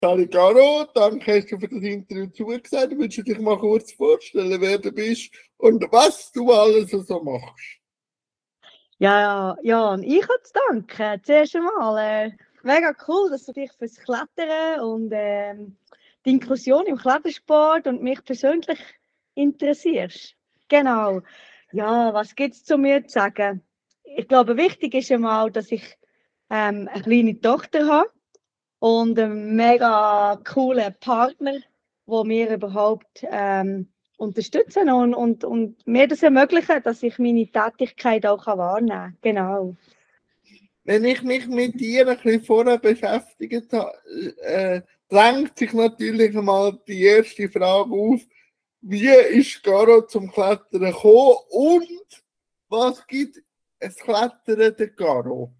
Hallo Caro, danke, hast du für das Interview zugesagt. Willst du dich mal kurz vorstellen, wer du bist und was du alles so machst? Ja, und ich habe zu danken. Zuerst einmal, mega cool, dass du dich fürs Klettern und die Inklusion im Klettersport und mich persönlich interessierst. Genau. Ja, was gibt es zu mir zu sagen? Ich glaube, wichtig ist einmal, dass ich eine kleine Tochter habe und einen mega coolen Partner, der mir überhaupt unterstützen und mir das ermöglichen, dass ich meine Tätigkeit auch wahrnehmen kann. Genau. Wenn ich mich mit dir ein bisschen vorher beschäftigt habe, drängt sich natürlich mal die erste Frage auf, wie ist Caro zum Klettern gekommen und was gibt es Klettern der Caro?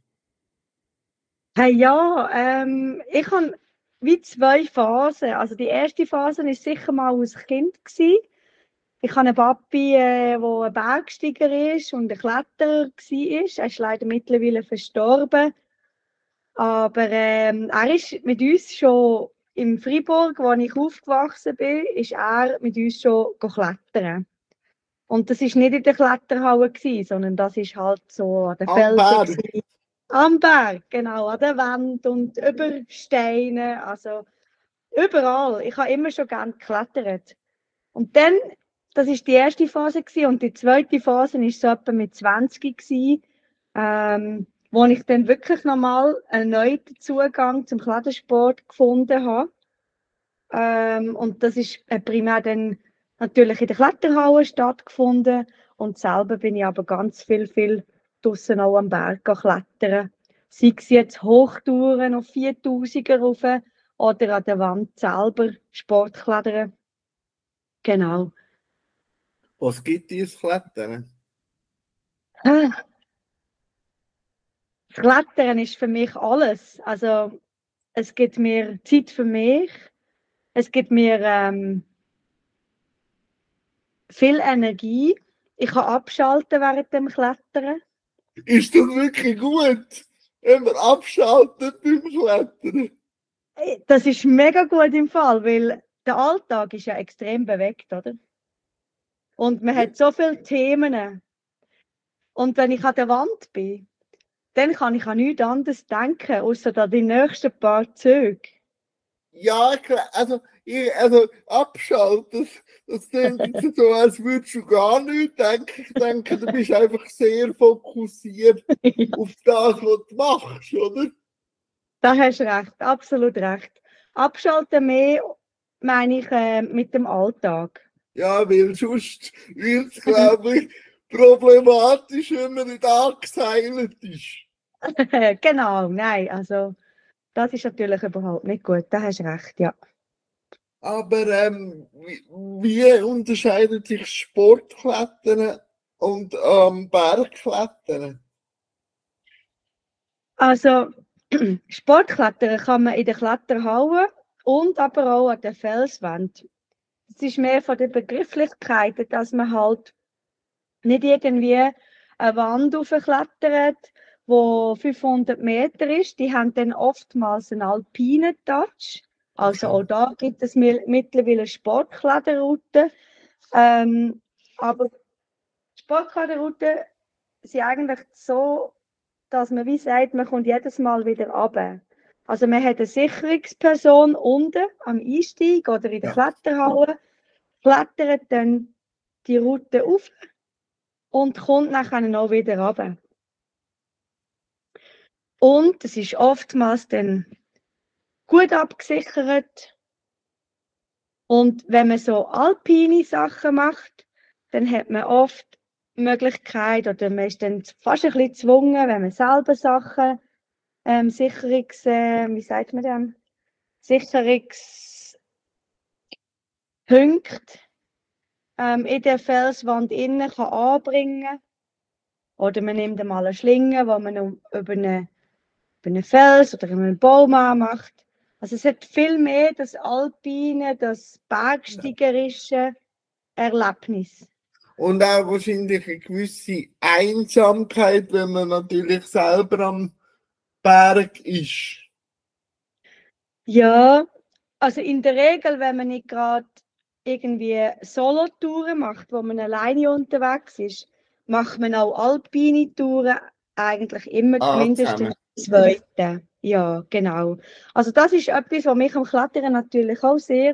Hey, ja, ich habe wie zwei Phasen. Also die erste Phase war sicher mal als Kind gewesen. Ich habe einen Papi, der ein Bergsteiger ist und ein Kletterer war. Er ist leider mittlerweile verstorben. Aber er ist mit uns schon in Freiburg, wo ich aufgewachsen bin, ist er mit uns schon klettern. Und das war nicht in der Kletterhalle, sondern das ist halt so an den Am Felsen. Berg. Am Berg, genau, an der Wand und über Steine, also überall. Ich habe immer schon gerne geklettert. Und dann, das war die erste Phase und die zweite Phase war so etwa mit 20 wo ich dann wirklich nochmal einen neuen Zugang zum Klettersport gefunden habe. Und das ist primär dann natürlich in der Kletterhalle stattgefunden und selber bin ich aber ganz viel draussen auch am Berg klettern. Sei es jetzt Hochtouren auf 4000er rauf oder an der Wand selber Sportklettern. Genau. Was gibt dir das Klettern? Das Klettern ist für mich alles. Also es gibt mir Zeit für mich, es gibt mir viel Energie. Ich kann abschalten während dem Klettern. Ist das wirklich gut, wenn man abschaltet beim Klettern? Das ist mega gut im Fall, weil der Alltag ist ja extrem bewegt, oder? Und man hat so viele Themen. Und wenn ich an der Wand bin, dann kann ich an nichts anderes denken, außer an die nächsten paar Züge. Ja, klar, also abschalten, das klingt jetzt so, als würdest du gar nicht denken. Ich denke, du bist einfach sehr fokussiert auf das, was du machst, oder? Da hast du recht, absolut recht. Abschalten mehr meine ich mit dem Alltag. Ja, weil sonst wird es, glaube ich, problematisch, wenn man nicht angeseilt ist. Genau, nein, also das ist natürlich überhaupt nicht gut, da hast du recht, ja. Aber wie unterscheidet sich Sportklettern und Bergklettern? Also Sportklettern kann man in der Kletterhalle und aber auch an der Felswand. Es ist mehr von der Begrifflichkeit, dass man halt nicht irgendwie eine Wand hochklettert, wo 500 Meter ist. Die haben dann oftmals einen alpinen Touch. Also auch da gibt es mittlerweile Sportkletterrouten. Aber Sportkletterrouten sind eigentlich so, dass man wie sagt, man kommt jedes Mal wieder runter. Also man hat eine Sicherungsperson unten am Einstieg oder in der Kletterhalle, klettert dann die Route auf und kommt nachher noch wieder runter. Und es ist oftmals dann gut abgesichert. Und wenn man so alpine Sachen macht, dann hat man oft die Möglichkeit, oder man ist dann fast ein bisschen gezwungen, wenn man selber Sachen, wie sagt man dem? Sicherungspunkte in der Felswand innen kann anbringen. Oder man nimmt einmal eine Schlinge, die man über einen Fels oder einen Baum anmacht. Also es hat viel mehr das alpine, das bergsteigerische Erlebnis. Und auch wahrscheinlich eine gewisse Einsamkeit, wenn man natürlich selber am Berg ist. Ja, Also in der Regel, wenn man nicht gerade irgendwie Solo-Touren macht, wo man alleine unterwegs ist, macht man auch alpine Touren eigentlich immer mindestens zusammen. zweite. Ja, genau. Also das ist etwas, was mich am Klettern natürlich auch sehr,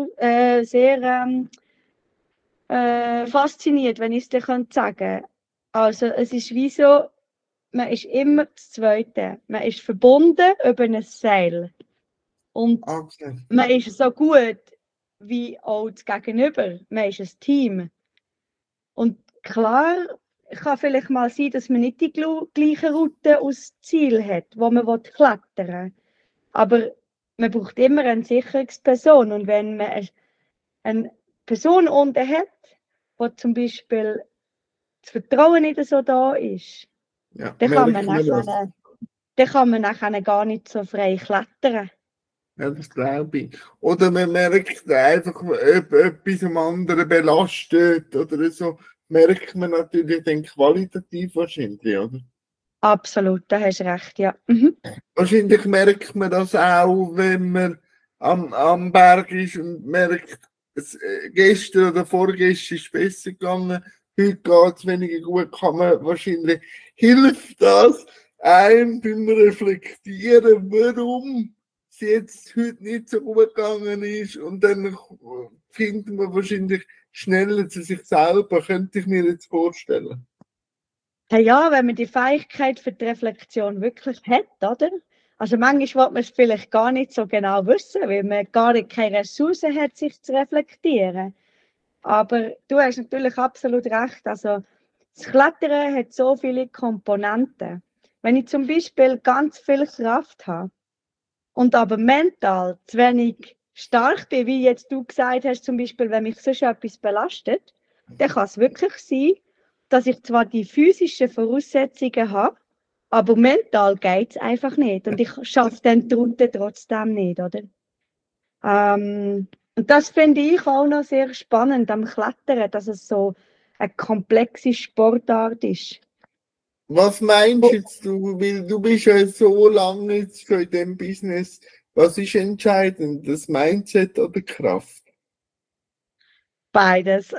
fasziniert, wenn ich es dir sagen könnte. Also es ist wie so, man ist immer das Zweite. Man ist verbunden über ein Seil. Und Okay. man ist so gut wie auch das Gegenüber. Man ist ein Team. Und klar, kann vielleicht mal sein, dass man nicht die gleiche Route aus Ziel hat, wo man klettern will. Aber man braucht immer eine Sicherungsperson. Und wenn man eine Person unten hat, wo zum Beispiel das Vertrauen nicht so da ist, Ja, dann kann man das. nachher gar nicht so frei klettern. Ja, das glaube ich. Oder man merkt einfach, ob etwas am anderen belastet oder so, merkt man natürlich dann qualitativ wahrscheinlich, oder? Absolut, da hast du recht, ja. Mhm. Wahrscheinlich merkt man das auch, wenn man am Berg ist und merkt, gestern oder vorgestern ist es besser gegangen, heute geht es weniger gut, kann man wahrscheinlich, hilft das einem beim Reflektieren, warum es jetzt heute nicht so gut gegangen ist, und dann findet man wahrscheinlich schneller zu sich selber, könnte ich mir jetzt vorstellen. Ja, wenn man die Fähigkeit für die Reflexion wirklich hat, oder? Also manchmal will man es vielleicht gar nicht so genau wissen, weil man gar nicht keine Ressourcen hat, sich zu reflektieren. Aber du hast natürlich absolut recht. Also das Klettern hat so viele Komponenten. Wenn ich zum Beispiel ganz viel Kraft habe und aber mental zu wenig stark bin, wie jetzt du gesagt hast, zum Beispiel, wenn mich sonst etwas belastet, dann kann es wirklich sein, dass ich zwar die physischen Voraussetzungen habe, aber mental geht es einfach nicht. Und ich schaffe dann die Route trotzdem nicht, oder? Und das finde ich auch noch sehr spannend am Klettern, dass es so eine komplexe Sportart ist. Was meinst jetzt du, weil du bist ja so lange jetzt schon in dem Business, was ist entscheidend, das Mindset oder Kraft? Beides.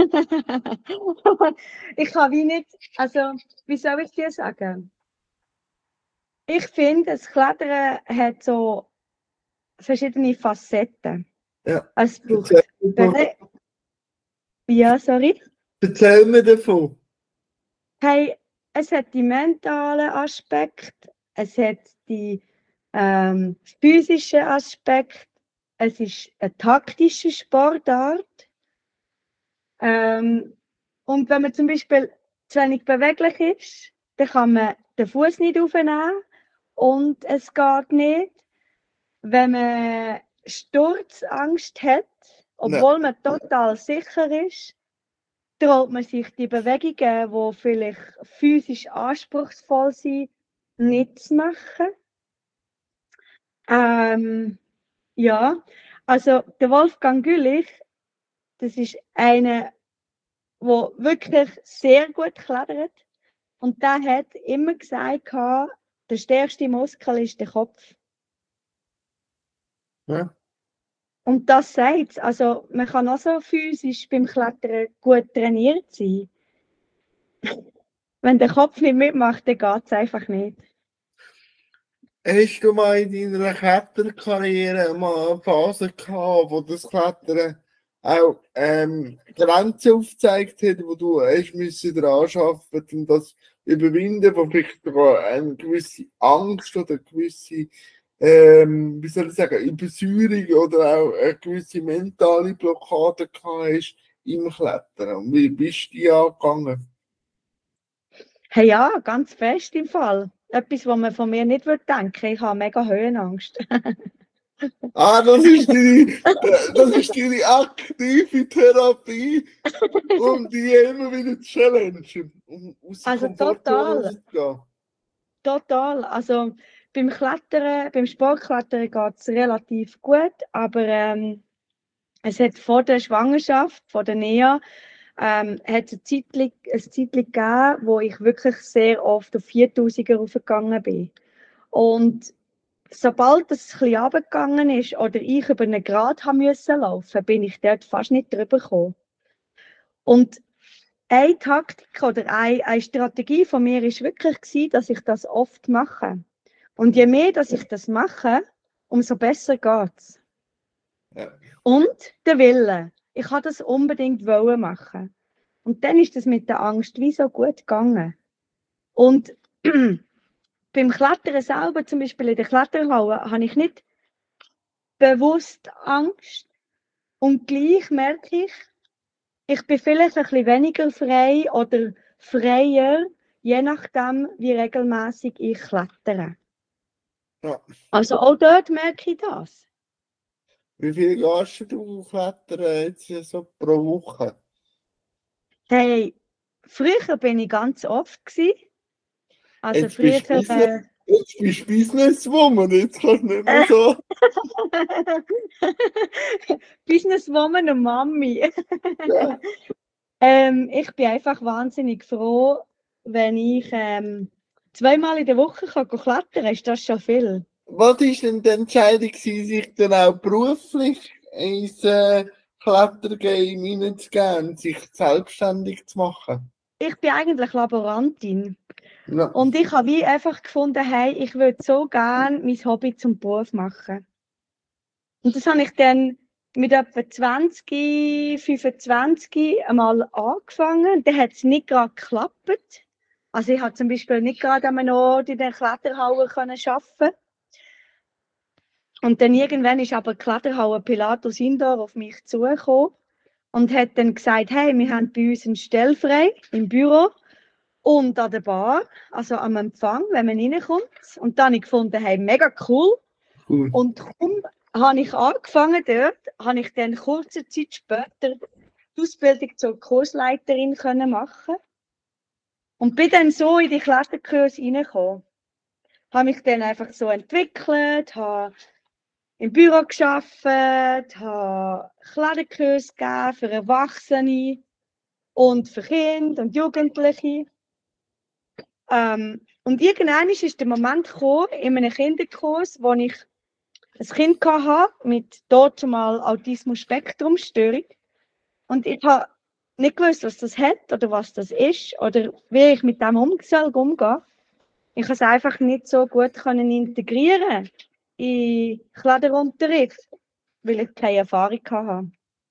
Ich kann wie nicht, also wie soll ich dir sagen? Ich finde, das Klettern hat so verschiedene Facetten. Ja, Es erzähl braucht mir, ja, sorry. erzähl mir davon. Hey, es hat die mentalen Aspekte, es hat die physischen Aspekte, es ist eine taktische Sportart. Und wenn man zum Beispiel zu wenig beweglich ist, dann kann man den Fuß nicht aufnehmen und es geht nicht. Wenn man Sturzangst hat, Ja, obwohl man total sicher ist, traut man sich die Bewegungen, die vielleicht physisch anspruchsvoll sind, nicht zu machen. Ja, also der Wolfgang Gülich, das ist einer, der wirklich sehr gut klettert. Und der hat immer gesagt, der stärkste Muskel ist der Kopf. ja. Und das sagt es. Also man kann auch so physisch beim Klettern gut trainiert sein. Wenn der Kopf nicht mitmacht, dann geht es einfach nicht. Hast du mal in deiner Kletterkarriere mal eine Phase gehabt, wo das Klettern auch Grenzen aufgezeigt hat, wo du hast müssen daran arbeiten und das überwinden, wo vielleicht sogar eine gewisse Angst oder eine gewisse, wie soll ich sagen, Übersäuerung oder auch eine gewisse mentale Blockade gehabt hast im Klettern? Und wie bist du die angegangen? Hey, ja, ganz fest im Fall. Etwas, was man von mir nicht denken würde. Ich habe mega Höhenangst. Ah, das ist deine aktive Therapie, um die immer wieder zu challengen, um aus der Also Komfortzone total, rauszugehen. total. Also beim Klettern, beim Sportklettern geht es relativ gut, aber es hat vor der Schwangerschaft, vor der Nähe, hat es eine Zeit gegeben, wo ich wirklich sehr oft auf 4000er raufgegangen bin. Und sobald es ein bisschen runtergegangen ist oder ich über einen Grat haben müssen laufen, bin ich dort fast nicht drüber gekommen. Und eine Taktik oder eine Strategie von mir war wirklich, dass ich das oft mache. Und je mehr, dass ich das mache, umso besser geht es. Ja. Und der Wille. Ich wollte das unbedingt machen. Und dann ist das mit der Angst wie so gut gegangen. Und beim Klettern selber, zum Beispiel in der Kletterhalle, habe ich nicht bewusst Angst. Und gleich merke ich bin vielleicht ein bisschen weniger frei oder freier, je nachdem, wie regelmäßig ich klettere. Ja. Also auch dort merke ich das. Wie viel gehst du klettern jetzt so pro Woche? Hey, früher bin ich ganz oft gewesen. Also Jetzt bist du Businesswoman, jetzt kannst du nicht mehr so. Businesswoman und Mami. Ja. Ich bin einfach wahnsinnig froh, wenn ich 2-mal in der Woche klettern kann. Ist das schon viel? Was war denn die Entscheidung, sich dann auch beruflich ins Klettergame hineinzugehen, sich selbstständig zu machen? Ich bin eigentlich Laborantin. Ja. Und ich habe wie einfach gefunden, hey, ich würde so gerne mein Hobby zum Beruf machen. Und das habe ich dann mit etwa 20, 25 einmal angefangen. Dann hat es nicht gerade geklappt. Also ich habe zum Beispiel nicht gerade an einem Ort in der Kletterhalle arbeiten. Und dann irgendwann ist aber die Kletterhalle Pilatus Indoor auf mich zugekommen und hat dann gesagt, hey, wir haben bei uns eine Stelle frei im Büro und an der Bar, also am Empfang, wenn man reinkommt. Und dann habe ich gefunden, hey, mega cool. Und kaum habe ich angefangen dort, habe ich dann kurze Zeit später die Ausbildung zur Kursleiterin machen und bin dann so in die Kletterkurse reingekommen. Habe mich dann einfach so entwickelt, habe im Büro gearbeitet, habe Kletterkurse gegeben für Erwachsene und für Kinder und Jugendliche. Und irgendwann ist der Moment gekommen, in einem Kinderkurs, wo ich ein Kind hatte mit total Autismus-Spektrum-Störung. Und ich habe nicht gewusst, was das hat oder was das ist oder wie ich mit dem umgehe. Ich konnte es einfach nicht so gut integrieren in Kletterunterricht, weil ich keine Erfahrung hatte.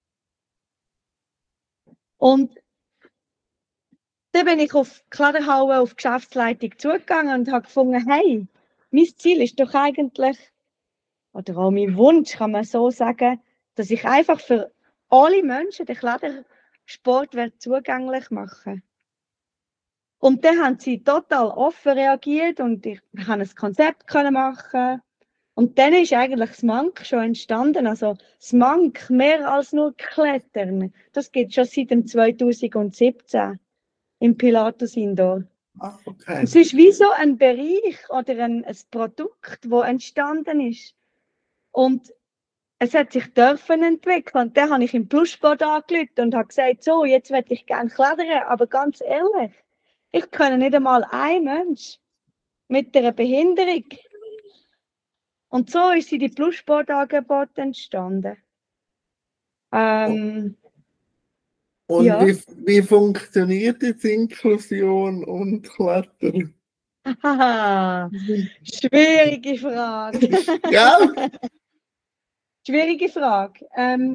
Und dann bin ich auf die Kletterhalle, auf die Geschäftsleitung zugegangen und habe gefunden, hey, mein Ziel ist doch eigentlich, oder auch mein Wunsch, kann man so sagen, dass ich einfach für alle Menschen den Klettersport zugänglich machen. Und dann haben sie total offen reagiert und ich konnte ein Konzept machen. Und dann ist eigentlich das Mank schon entstanden. Also das Mank, mehr als nur Klettern, das gibt es schon seit dem 2017 im Pilatus Indoor. Ach, okay. Es ist wie so ein Bereich oder ein Produkt, das entstanden ist. Und es hat sich dürfen entwickeln. Und dann habe ich im Plussport angerufen und habe gesagt, so, jetzt möchte ich gerne klettern, aber ganz ehrlich, ich kenne nicht einmal einen Mensch mit einer Behinderung. Und so ist die Plussportangebote entstanden. Und ja. wie funktioniert jetzt Inklusion und Klettern? Schwierige Frage. Ja? Schwierige Frage.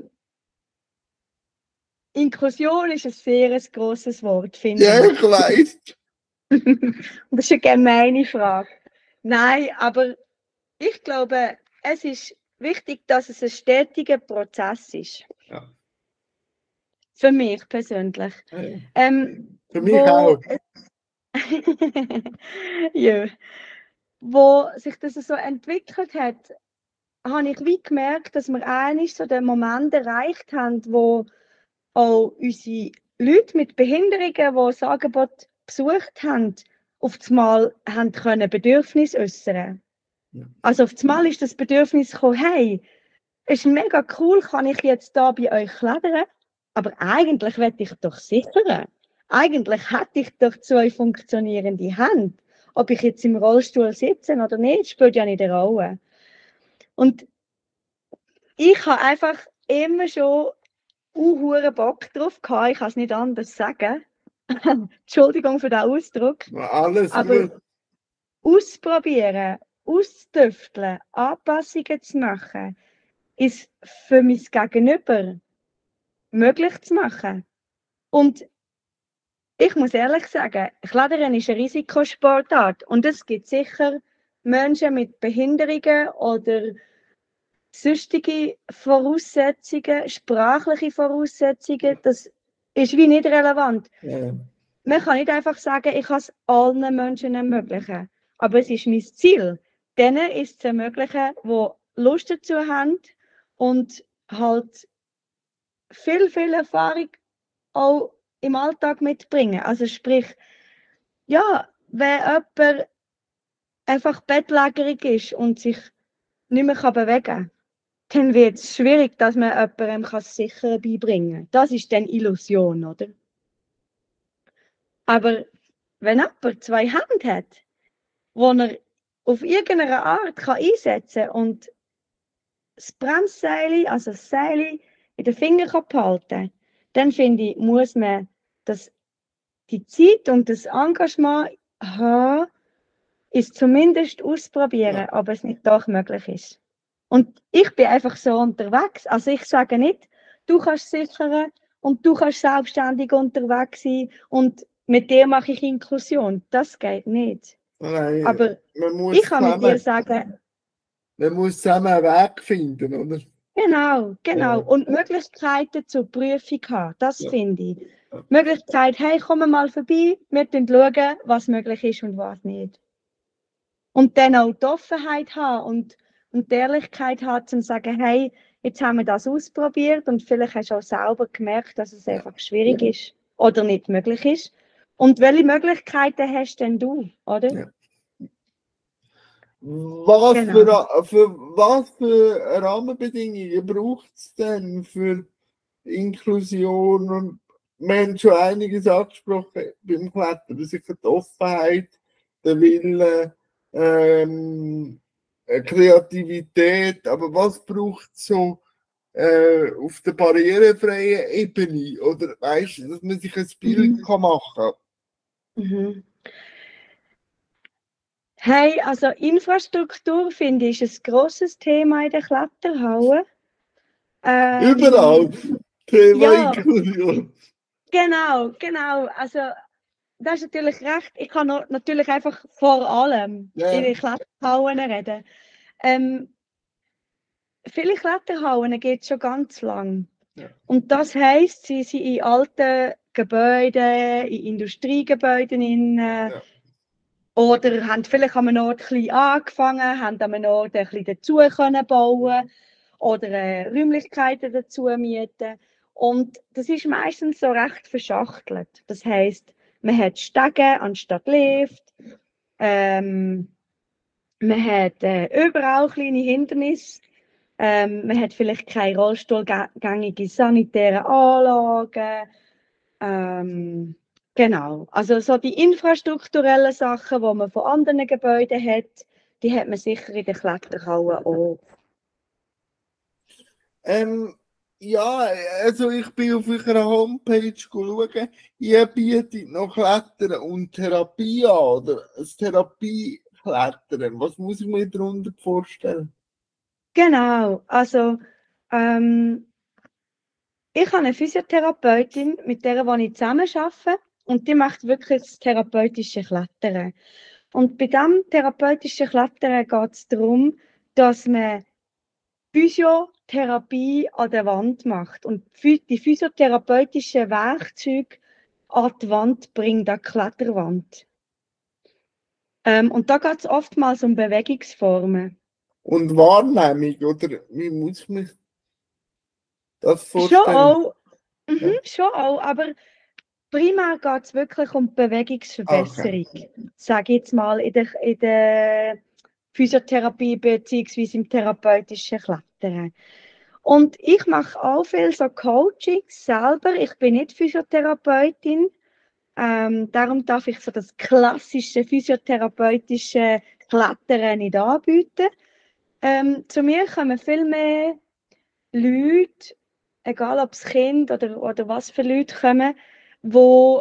Inklusion ist ein sehr grosses Wort, finde ich. Ja, ich weiss. Das ist eine gemeine Frage. Nein, aber ich glaube, es ist wichtig, dass es ein stetiger Prozess ist. Ja. Für mich persönlich. Ja. Für mich auch. Ja. Wo sich das so entwickelt hat, habe ich wie gemerkt, dass wir eigentlich so den Moment erreicht haben, wo auch unsere Leute mit Behinderungen, die das Angebot besucht haben, auf einmal haben können Bedürfnis äußern. Ja. Also auf einmal ist das Bedürfnis gekommen, hey, ist mega cool, kann ich jetzt da bei euch klettern, aber eigentlich möchte ich doch sichern. Eigentlich hätte ich doch 2 funktionierende Hände. Ob ich jetzt im Rollstuhl sitze oder nicht, spielt ja nicht eine Rolle. Und ich habe einfach immer schon hohen Bock drauf gehabt, ich kann es nicht anders sagen. Entschuldigung für den Ausdruck. Alles Aber gut. ausprobieren, austüfteln, Anpassungen zu machen, ist für mein Gegenüber möglich zu machen. Und ich muss ehrlich sagen, Klettern ist eine Risikosportart und es gibt sicher Menschen mit Behinderungen oder sonstige Voraussetzungen, sprachliche Voraussetzungen, das ist wie nicht relevant. Ja. Man kann nicht einfach sagen, ich kann es allen Menschen ermöglichen. Aber es ist mein Ziel. Denen ist es zu ermöglichen, die Lust dazu haben und halt viel Erfahrung auch im Alltag mitbringen. Also sprich, ja, wenn jemand einfach bettlägerig ist und sich nicht mehr bewegen kann, dann wird es schwierig, dass man jemandem das Sichere beibringen kann. Das ist dann Illusion, oder? Aber wenn jemand 2 Hände hat, die er auf irgendeine Art einsetzen kann und das Bremsseil, also das Seil, in den Fingern behalten kann, dann finde ich, muss man die Zeit und das Engagement haben, ist zumindest ausprobieren, Ja. ob es nicht doch möglich ist. Und ich bin einfach so unterwegs. Also ich sage nicht, du kannst sichern und du kannst selbstständig unterwegs sein und mit dir mache ich Inklusion. Das geht nicht. Nein, Aber man muss ich kann mit dir sagen, man muss zusammen einen Weg finden, oder? genau. Ja. Und Möglichkeiten zur Prüfung haben, das Ja. finde ich. Ja. Möglichkeit, hey, komm mal vorbei, wir schauen, was möglich ist und was nicht. Und dann auch die Offenheit haben und die Ehrlichkeit haben, zu sagen, hey, jetzt haben wir das ausprobiert und vielleicht hast du auch selber gemerkt, dass es einfach schwierig ist oder nicht möglich ist. Und welche Möglichkeiten hast denn du, oder? Ja. Was für Rahmenbedingungen braucht es denn für Inklusion? Und wir haben schon einiges angesprochen beim Klettern, sicher die Offenheit, der Wille, Kreativität, aber was braucht es so auf der barrierefreien Ebene? Oder weißt du, dass man sich ein Bild kann machen kann? Mhm. Hey, also Infrastruktur finde ich ist ein grosses Thema in der Kletterhalle. Überall Thema ja, Inklusion. genau. Also das ist natürlich recht. Ich kann natürlich einfach vor allem in den Kletterhallen reden. Viele Kletterhallen gibt es schon ganz lang. Ja. Und das heisst, sie sind in alten Gebäuden, in Industriegebäuden oder haben vielleicht an einem Ort ein angefangen, haben an einem Ort ein bisschen dazu können bauen oder Räumlichkeiten dazu mieten. Und das ist meistens so recht verschachtelt. Das heisst, man hat Stege anstatt Lift. Man hat überall kleine Hindernisse. Man hat vielleicht keine rollstuhlgängige sanitäre Anlagen. Genau. Also so die infrastrukturellen Sachen, die man von anderen Gebäuden hat, die hat man sicher in der Kletterhalle auch. Ja, also ich bin auf eurer Homepage schauen. Ihr bietet noch Klettern und Therapie an, oder? Das Therapieklettern. Was muss ich mir darunter vorstellen? Genau. Also ich habe eine Physiotherapeutin, mit der ich zusammen arbeite, und die macht wirklich das therapeutische Klettern. Und bei diesem therapeutischen Klettern geht es darum, dass man Physiotherapie an der Wand macht und die physiotherapeutischen Werkzeuge an die Wand bringt, an die Kletterwand. Und da geht es oftmals um Bewegungsformen. Und Wahrnehmung, oder wie muss ich mir das vorstellen? Schon auch, aber primär geht es wirklich um die Bewegungsverbesserung, sage ich jetzt mal, in der Physiotherapie bzw. im therapeutischen Klettern. Und ich mache auch viel so Coachings selber. Ich bin nicht Physiotherapeutin, darum darf ich so das klassische physiotherapeutische Klettern nicht anbieten. Zu mir kommen viel mehr Leute, egal ob es Kind oder was für Leute kommen, die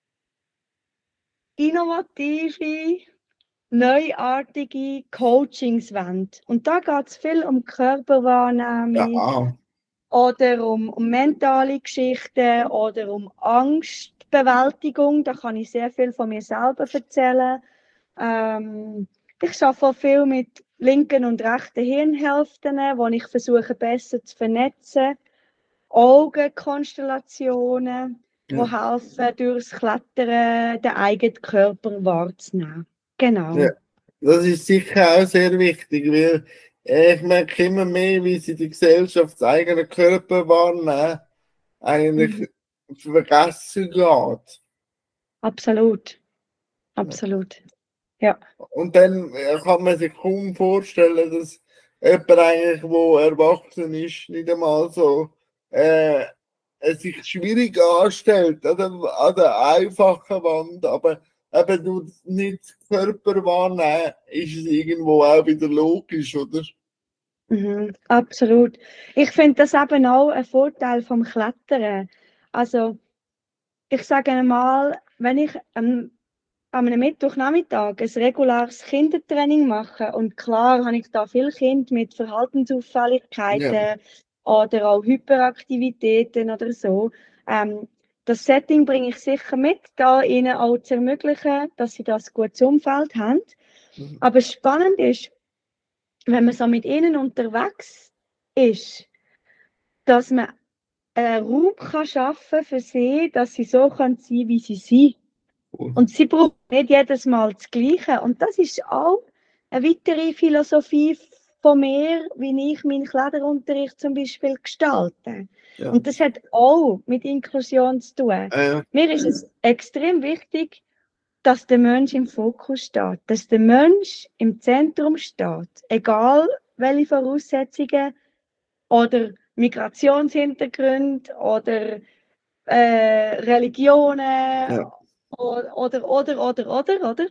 innovative, neuartige Coachings wollen. Und da geht es viel um Körperwahrnehmung Ja, oder um mentale Geschichten oder um Angstbewältigung. Da kann ich sehr viel von mir selber erzählen. Ich arbeite viel mit linken und rechten Hirnhälften, wo ich versuche, besser zu vernetzen. Augenkonstellationen, die ja, helfen, durchs Klettern den eigenen Körper wahrzunehmen. Genau. ja. Das ist sicher auch sehr wichtig, weil ich merke immer mehr, wie sie die Gesellschaft das eigene Körper wahrnehmen, eigentlich vergessen geht. Absolut. Absolut. Ja. Und dann kann man sich kaum vorstellen, dass jemand eigentlich, wo erwachsen ist, nicht einmal so es sich schwierig anstellt an der einfachen Wand, aber eben durch nicht Körper wahrnehmen, ist es irgendwo auch wieder logisch, oder? Absolut. Ich finde das eben auch ein Vorteil vom Klettern. Also, ich sage mal, wenn ich an einem Mittwochnachmittag ein regulares Kindertraining mache, und klar habe ich da viele Kinder mit Ja. Verhaltensauffälligkeiten oder auch Hyperaktivitäten oder so, das Setting bringe ich sicher mit, da ihnen auch zu ermöglichen, dass sie das gutes Umfeld haben. Aber spannend ist, wenn man so mit ihnen unterwegs ist, dass man einen Raum kann schaffen für sie, dass sie so sein können, wie sie sind. Und sie brauchen nicht jedes Mal das Gleiche. Und das ist auch eine weitere Philosophie von mir, wie ich meinen Kletterunterricht zum Beispiel gestalte. Ja. Und das hat auch mit Inklusion zu tun. Äh, Mir ist es extrem wichtig, dass der Mensch im Fokus steht, dass der Mensch im Zentrum steht, egal welche Voraussetzungen oder Migrationshintergrund oder Religionen ja. oder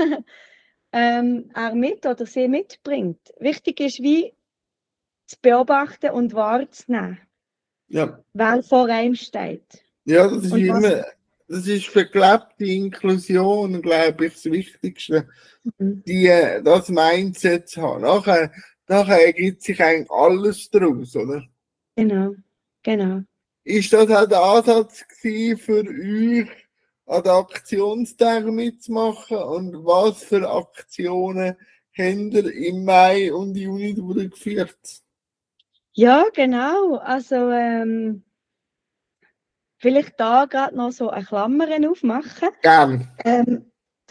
er mit oder sie mitbringt. Wichtig ist, wie zu beobachten und wahrzunehmen, Ja. wer vor einem steht. Ja, das ist Und was, immer, das ist für gelebte Inklusion, glaube ich, das Wichtigste, das Mindset zu haben. Nachher ergibt sich eigentlich alles daraus, oder? genau, genau. Ist das auch der Ansatz gewesen für euch, an den Aktionstagen mitzumachen? Und was für Aktionen habt ihr im Mai und Juni durchgeführt? Ja, genau. Also vielleicht da gerade noch so eine Klammer aufmachen. Gern. Ähm,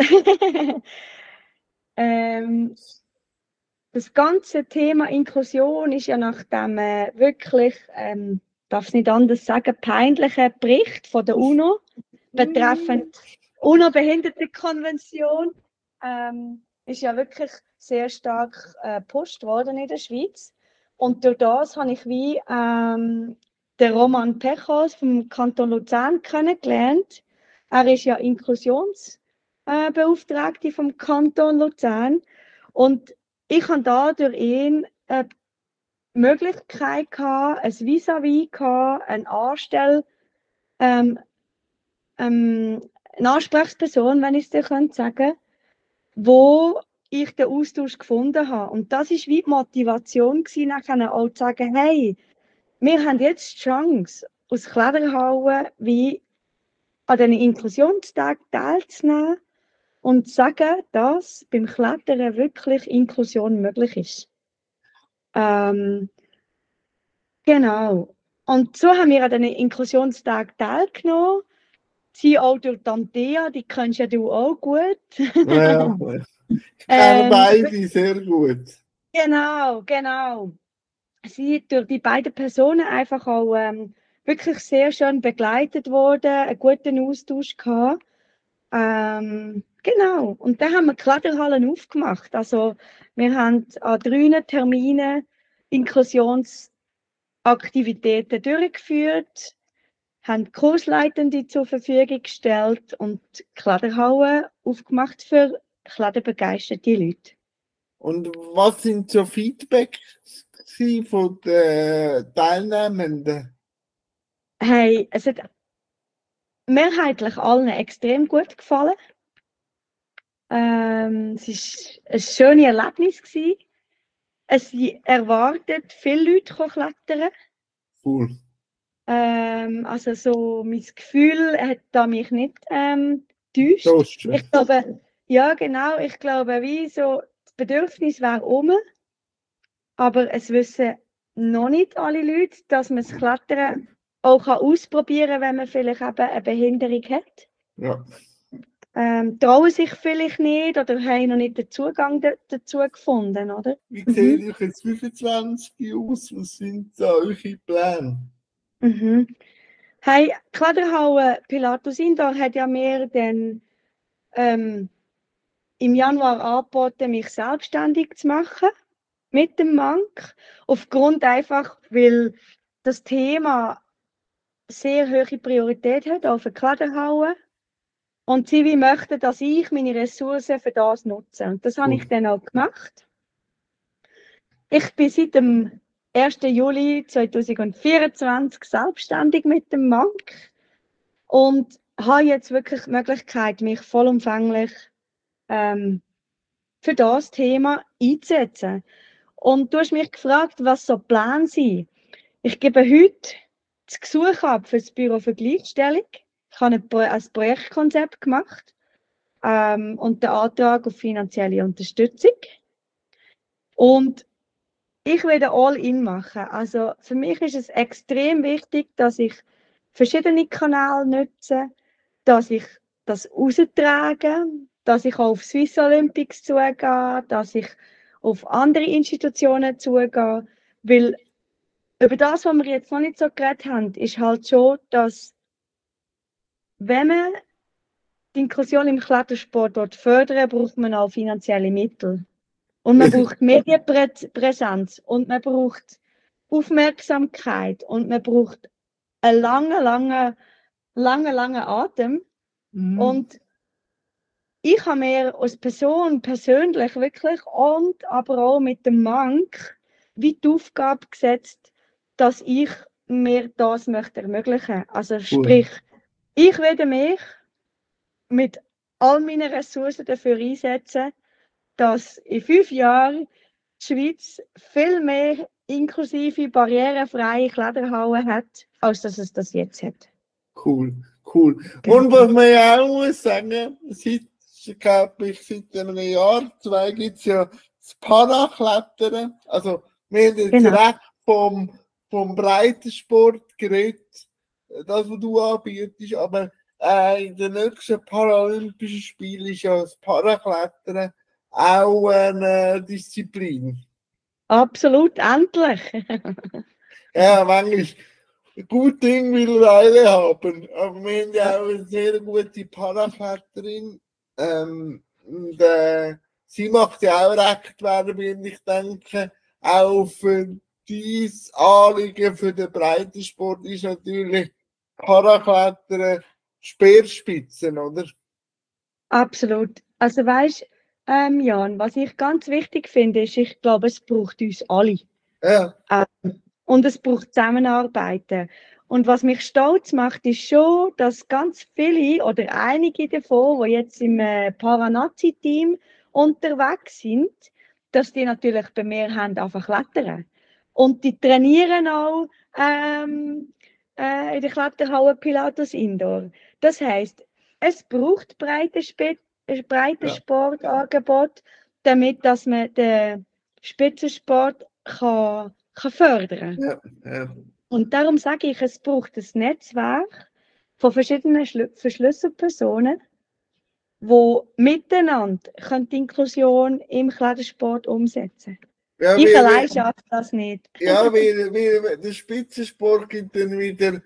das ganze Thema Inklusion ist ja nach dem wirklich, darf es nicht anders sagen, peinlichen Bericht von der UNO betreffend UNO-Behindertenkonvention ist ja wirklich sehr stark gepusht worden in der Schweiz. Und durch das habe ich wie den Roman Pechos vom Kanton Luzern kennengelernt. Er ist ja Inklusionsbeauftragte vom Kanton Luzern. Und ich habe da durch ihn eine Möglichkeit gehabt, ein Vis-à-vis gehabt, ähm, eine Ansprechperson, wenn ich es dir sagen könnte, wo ich den Austausch gefunden habe. Und das war wie die Motivation gewesen, nachher auch zu sagen, hey, wir haben jetzt die Chance, aus Kletterhauen wie an den Inklusionstag teilzunehmen und zu sagen, dass beim Klettern wirklich Inklusion möglich ist. Genau. Und so haben wir an den Inklusionstag teilgenommen. Sie auch durch Tantea, die kennst ja du auch gut. Ja, ich kenne beide sehr gut. Genau. Sie durch die beiden Personen einfach auch wirklich sehr schön begleitet worden, einen guten Austausch gehabt. Genau. Und dann haben wir Kletterhallen aufgemacht. Also wir haben an 3 Terminen Inklusionsaktivitäten durchgeführt, haben Kursleitende zur Verfügung gestellt und Kletterhallen aufgemacht für kletterbegeisterte Leute. Und was sind so Feedbacks von den Teilnehmenden? Hey, es hat mehrheitlich allen extrem gut gefallen. Es war ein schönes Erlebnis gewesen. Es erwartet viele Leute klettern. Cool. Also so mein Gefühl hat da mich nicht täuscht. Ich glaube, ja genau, ich glaube, wie so das Bedürfnis wäre aber es wissen noch nicht alle Leute, dass man das Klettern auch ausprobieren kann, wenn man vielleicht eben eine Behinderung hat. Ja. Trauen sich vielleicht nicht oder haben noch nicht den Zugang dazu gefunden, oder? Wie seht ihr jetzt 25 aus? Was sind da eure Pläne? Hey, Kletterhalle Pilatus Indoor hat ja mir dann im Januar angeboten, mich selbstständig zu machen mit dem Mank. Aufgrund einfach, weil das Thema sehr hohe Priorität hat, auch für Kletterhalle. Und sie wie möchten, dass ich meine Ressourcen für das nutze. Und das habe ich dann auch gemacht. Ich bin seit dem 1. Juli 2024 selbstständig mit dem Mank und habe jetzt wirklich die Möglichkeit, mich vollumfänglich für das Thema einzusetzen. Und du hast mich gefragt, was so Pläne sind. Ich gebe heute das Gesuch ab für das Büro für Gleichstellung. Ich habe ein Projektkonzept gemacht und den Antrag auf finanzielle Unterstützung. Und ich werde All-in machen. Also für mich ist es extrem wichtig, dass ich verschiedene Kanäle nutze, dass ich das raustrage, dass ich auch auf Swiss Olympics zugehe, dass ich auf andere Institutionen zugehe, weil über das, was wir jetzt noch nicht so geredet haben, ist halt schon, dass wenn man die Inklusion im Klettersport fördern, braucht man auch finanzielle Mittel. Und man braucht Medienpräsenz und man braucht Aufmerksamkeit und man braucht einen langen Atem. Und ich habe mir als Person persönlich wirklich und aber auch mit dem Mank wie die Aufgabe gesetzt, dass ich mir das möchte ermöglichen. Also sprich, ich werde mich mit all meinen Ressourcen dafür einsetzen, dass in 5 Jahren die Schweiz viel mehr inklusive, barrierefreie Kletterhallen hat, als dass es das jetzt hat. Cool. Und was man ja auch muss sagen, seit einem Jahr, 2 gibt es ja das Paraklettern. Also wir haben jetzt direkt vom Breitensport geredet, das, was du anbietest, aber in den nächsten Paralympischen Spielen ist ja das Paraklettern auch eine Disziplin. Absolut, endlich. Ja, manchmal ein gutes Ding will Weile haben. Aber wir haben ja auch eine sehr gute Parakletterin. Und, sie macht ja auch recht Werbung, ich denke, auch für dieses Anliegen für den Breitensport ist natürlich Paraklettern Speerspitzen, oder? Absolut. Also weißt, Jan, was ich ganz wichtig finde, ist, ich glaube, es braucht uns alle. Ja. Und es braucht Zusammenarbeiten. Und was mich stolz macht, ist schon, dass ganz viele oder einige davon, die jetzt im Paranazi-Team unterwegs sind, dass die natürlich bei mir haben einfach klettern. Und die trainieren auch in der Kletterhalle Pilatus Indoor. Das heisst, es braucht breites Sportangebot, damit dass man den Spitzensport kann fördern. Ja. Und darum sage ich, es braucht ein Netzwerk von verschiedenen Verschlüsselpersonen, die miteinander die Inklusion im Klettersport umsetzen können. Ja, ich allein schaffe das nicht. Ja, weil der Spitzensport gibt dann wieder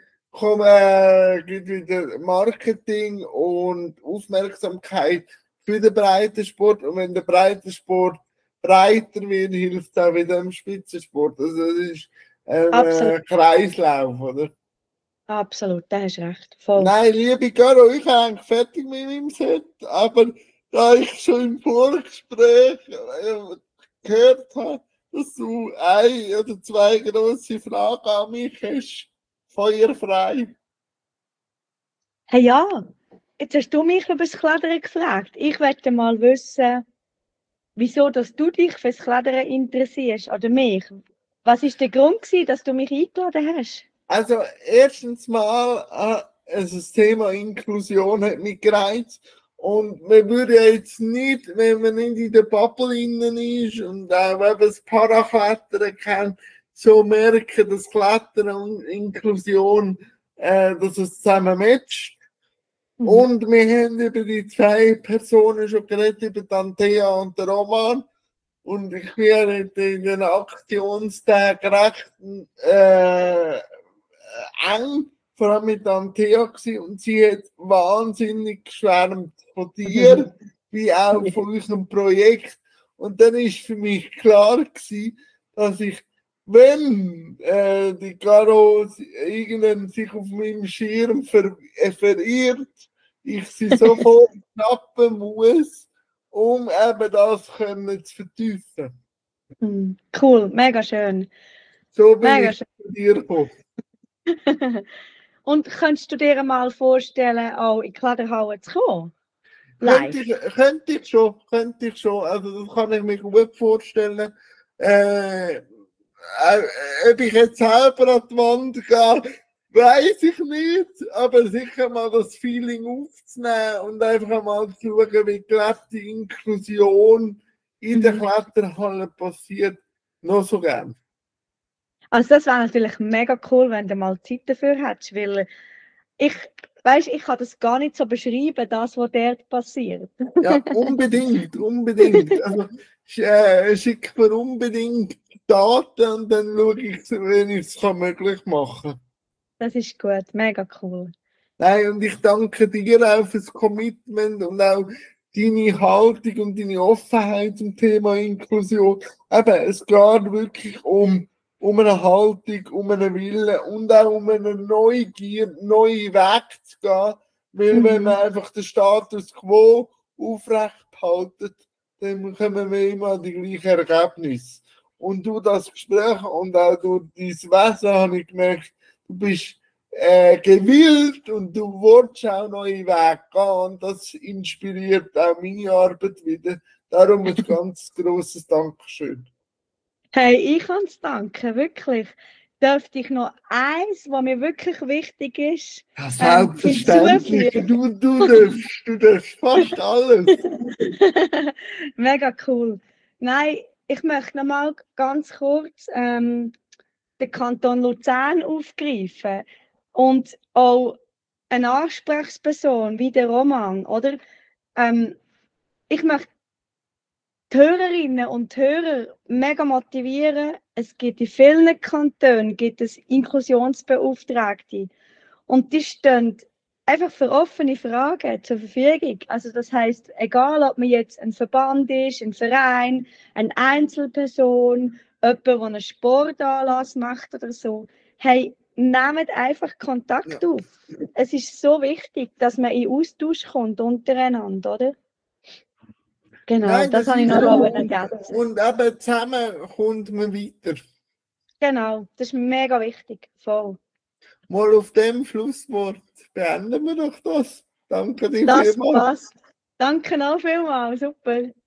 Marketing und Aufmerksamkeit für den Breitensport. Und wenn der Breitensport breiter wird, hilft es auch wieder im Spitzensport. Also das ist ein Kreislauf, oder? Absolut, da hast du recht. Voll. Nein, liebe Caro, ich bin eigentlich fertig mit meinem Set, aber da ich schon im Vorgespräch gehört habe, dass du ein oder zwei grosse Fragen an mich hast. Feuerfrei. Hey ja, jetzt hast du mich über das Klettern gefragt. Ich möchte mal wissen, wieso dass du dich fürs Klettern interessierst oder mich. Was ist der Grund gewesen, dass du mich eingeladen hast? Also erstens mal, also das Thema Inklusion hat mich gereizt. Und man würde ja jetzt nicht, wenn man nicht in der Bubble innen ist und auch wenn man das Paraklettern kennt, so merken, dass Klettern und Inklusion, dass es zusammen matcht. Und wir haben über die zwei Personen schon geredet, über die Antea und den Roman. Und ich bin in den Aktionstagen recht eng, vor allem mit Antea gewesen, und sie hat wahnsinnig geschwärmt von dir, wie auch von unserem Projekt. Und dann ist für mich klar gewesen, dass ich, wenn die Caro irgendwann sich auf meinem Schirm verirrt, ich sie sofort schnappen muss, um eben das können zu vertiefen. Cool, mega schön. So bin mega ich schön. Zu dir gekommen. Und könntest du dir mal vorstellen, auch in die Kletterhalle zu kommen? Könnte ich schon. Also das kann ich mir gut vorstellen. Ob ich jetzt selber an die Wand gehe, weiß ich nicht, aber sicher mal das Feeling aufzunehmen und einfach mal zu schauen, wie die Inklusion in der Kletterhalle passiert, noch so gern. Also das wäre natürlich mega cool, wenn du mal Zeit dafür hättest, weil ich kann das gar nicht so beschreiben, das, was dort passiert. Ja, unbedingt. Also schick mir unbedingt Daten und dann schaue ich, wenn ich es möglich machen kann. Das ist gut, mega cool. Nein, und ich danke dir auch fürs Commitment und auch deine Haltung und deine Offenheit zum Thema Inklusion. Eben, es geht wirklich um eine Haltung, um einen Willen und auch um eine Neugier, neue Wege zu gehen. Weil wenn man einfach den Status quo aufrecht haltet, dann kommen wir immer an die gleichen Ergebnisse. Und durch das Gespräch und auch durch dein Wesen habe ich gemerkt, du bist gewillt und du willst auch neue Wege gehen und das inspiriert auch meine Arbeit wieder. Darum ein ganz grosses Dankeschön. Hey, ich kann es danken, wirklich. Dürfte ich noch eins, was mir wirklich wichtig ist, ja, selbstverständlich. Du darfst fast alles. Mega cool. Nein, ich möchte noch mal ganz kurz den Kanton Luzern aufgreifen und auch eine Ansprechperson wie der Roman, oder? Ich möchte die Hörerinnen und Hörer mega motivieren. Es gibt in vielen Kantonen Inklusionsbeauftragte und die stehen einfach für offene Fragen zur Verfügung. Also das heisst, egal ob man jetzt ein Verband ist, ein Verein, eine Einzelperson, jemand, der einen Sportanlass macht oder so, hey, nehmt einfach Kontakt auf. Es ist so wichtig, dass man in Austausch kommt untereinander, oder? Genau, nein, das habe ich noch mal ergänzen. Und eben zusammen kommt man weiter. Genau, das ist mega wichtig. Voll. Mal auf dem Schlusswort beenden wir doch das. Danke dir vielmals. Das passt. Danke auch vielmals, super.